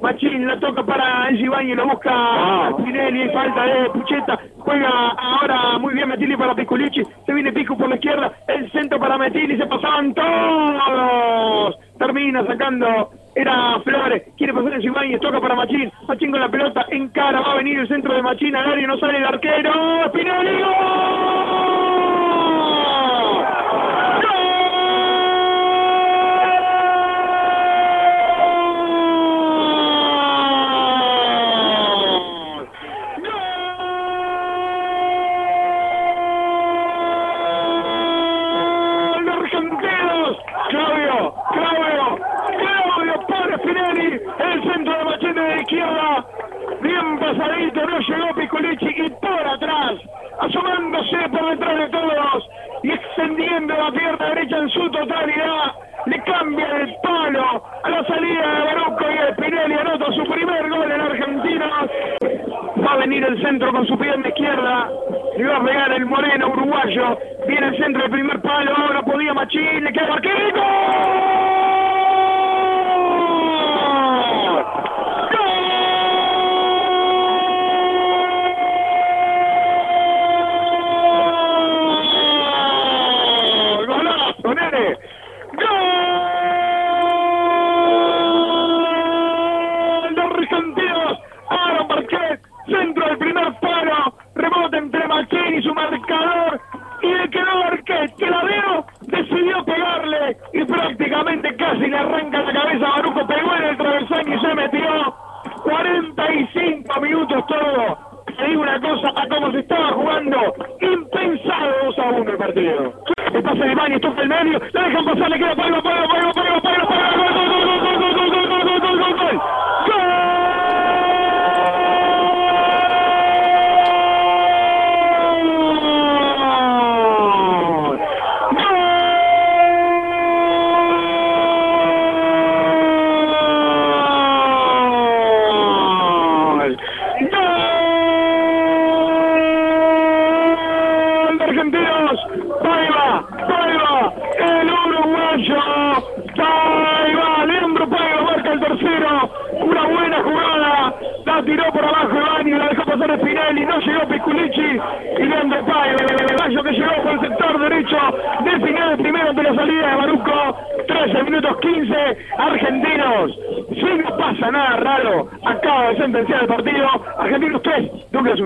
Machín la toca para el Giovanni, lo busca Spinelli, falta de Pucheta, juega ahora muy bien Metilli para Piculici, se viene Pico por la izquierda, el centro para Metilli, se pasaban todos, termina sacando, era Flores, quiere pasar el Giovanni, toca para Machín, Machín con la pelota, encara, va a venir el centro de Machín al área, no sale el arquero, Spinelli, ¡gol! Claudio para Spinelli, el centro de Machín de la izquierda, bien pasadito, no llegó Piculici y por atrás, asomándose por detrás de todos y extendiendo la pierna derecha en su totalidad, le cambia el palo a la salida de Baruco y Spinelli anota su primer gol en Argentina. Va a venir el centro con su pierna izquierda, le va a pegar el moreno uruguayo, viene el centro del primer palo, ahora podía Machín, le queda Arquero. ¡Golazo, nene! ¡Gol de Argentinos! Aaron Barquet, centro del primer palo, rebote entre Machín y su marcador, y le quedó Barquet, que la veo, decidió pegarle, y prácticamente casi le arranca la cabeza a Baruco, pegó en el travesaño y se metió. 45 minutos todo. Te digo una cosa, a como se estaba jugando, impensado 2-1 el partido. El pase de Bani, toca el medio, la dejan pasar, le queda Paiva, gol. Argentinos, Paiva, el uruguayo, Paiva, Leandro Paiva marca el tercero, una buena jugada, la tiró por abajo Ivani, la dejó pasar Spinelli, no llegó Piculici, y Leandro Paiva, el uruguayo que llegó por el sector derecho, definió el primero ante la salida de Baruco, 13 minutos 15, Argentinos, si no pasa nada raro, acaba de sentenciar el partido, Argentinos 3, Douglas 1.